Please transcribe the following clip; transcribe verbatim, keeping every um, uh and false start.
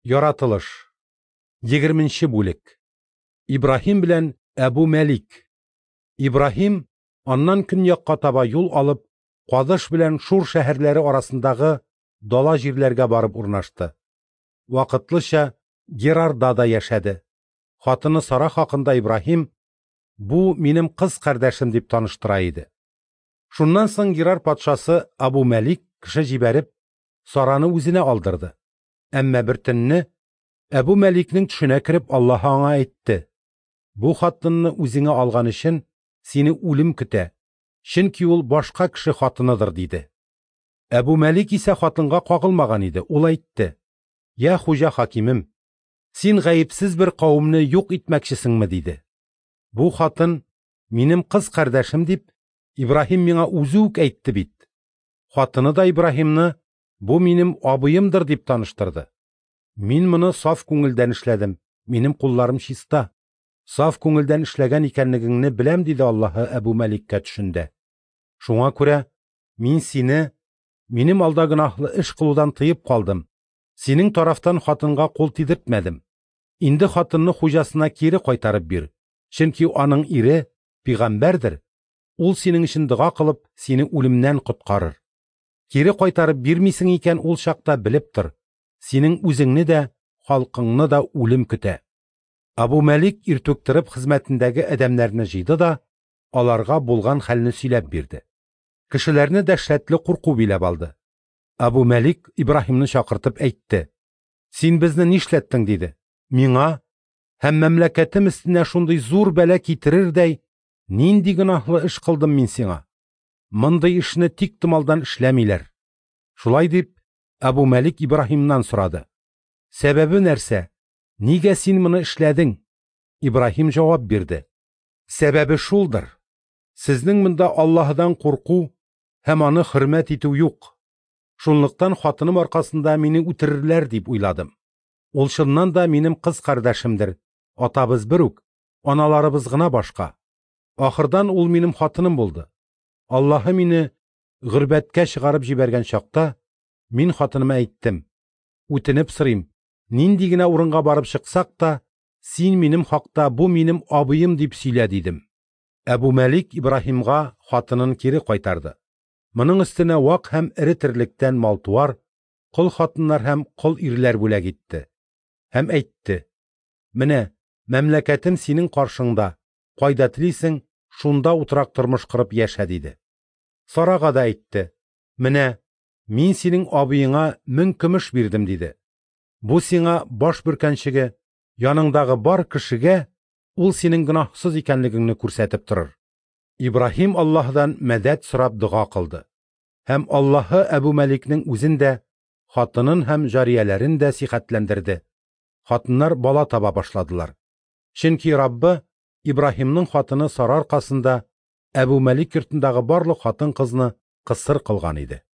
Яратылыш. егерменче бүлек. Ибраһим белән Әбу Мәлик. Ибраһим аннан көньякка таба юл алып, Кадыш белән Шур шәһәрләре арасындагы дала җирләргә барып урнашты. Вакытлыча Герарда да яшәде. Хатыны Сара хакында Ибраһим: "Бу минем кыз кардәшем" дип таныштыра иде. Шуннан соң Герар патшасы Әбу Мәлик кеше җибәреп, Сараны үзенә алдырды. Әмма бер төнне Әбу Мәликнең төшенә кереп, Аллаһ аңа әйтте: "Бу хатынны үзеңә алган өчен сине үлем көтә, чөнки ул башка кеше хатыныдыр" диде. Әбу Мәлик исә хатынга кагылмаган иде. Ул әйтте: "Я хуҗа хакимем, син гаепсез бер кавымны юк итмәкчесеңме?" диде. Бу хатын минем кыз кардәшем дип Ибраһим миңа үзе үк әйтте бит. Хатыны да Ибраһимны бу минем абыемдыр дип таныштырды. Мин моны саф күңелдән эшләдем. Минем кулларым чиста. Саф күңелдән эшләгән икәнлегеңне беләм, диде Аллаһы Әбу Мәликкә төшендә. Шуңа күрә мин сине минем алда гөнаһлы эш кылудан тыеп калдым. Синең тарафтан хатынга кул тидертмәдем. Инде хатынны хуҗасына кире кайтарып бир, чөнки аның ире пигамбәрдер. Ул синең өчен дуга кылып, сине үлемнән коткарыр. Кире кайтарып бирмисең икән, ул чакта белеп тор, синең үзеңне дә, халкыңны да үлем көтә. Әбу Мәлик иртүк торып хезмәтендәге адәмнәрне җыйды да, аларга булган хәлне сөйләп бирде. Кешеләрне дәһшәтле курку биләп алды. Әбу Мәлик Ибраһимны чакыртып әйтте: "Син безне нишләттең?" диде. "Миңа һәм мәмләкәтем өстенә шундый зур бәла китерердәй нинди гөнаһлы эш кылдым мин сиңа? Мондый эшне тик томалдан эшләмиләр." Шулай дип, Әбу Мәлик Ибраһимнан сорады: "Сәбәбе нәрсә? Нигә син моны эшләдең?" Ибраһим җавап бирде: "Сәбәбе шулдыр. Сезнең монда Аллаһыдан курку һәм аны хөрмәт итү юк. Шунлыктан хатыным аркасында мине үтерерләр дип уйладым. Ул чыннан да минем кыз кардәшемдер. Атабыз бер үк, аналарыбыз гына башка. Ахырдан ул минем хатыным булды. Аллаһы мине гөрбәткә чыгарып җибәргән чакта, мин хатыныма әйттем: үтенеп сорыйм, нинди генә урынга барып чыксак та, син минем хакта бу минем абыем дип сөйлә" дидем. Әбу Мәлик Ибраһимга хатынын кире кайтарды. Моның өстенә вак һәм эре терлектән мал-туар, кол хатыннар һәм кол ирләр бүләк итте. Һәм әйтте: "Менә мәмләкәтем синең каршыңда, кайда телисең, шунда утырак тормыш корып яшә" диде. Сарага да әйтте: "Менә мин синең абыеңа мең көмеш бирдем" диде. "Бу сиңа баш бөркәнчеге, яныңдагы бар кешегә ул синең гөнаһсыз икәнлегеңне күрсәтеп торыр." Ибраһим Аллаһдан мәдәт сорап дуга кылды. Һәм Аллаһы Әбу Мәликнең үзен дә, хатынын һәм җарияләрен дә сихәтләндерде. Хатыннар бала таба башладылар. Чөнки Раббы Ибраһимның хатыны Сара аркасында Әбу Мәлик йортындагы барлык хатын-кызны кысыр кылган иде.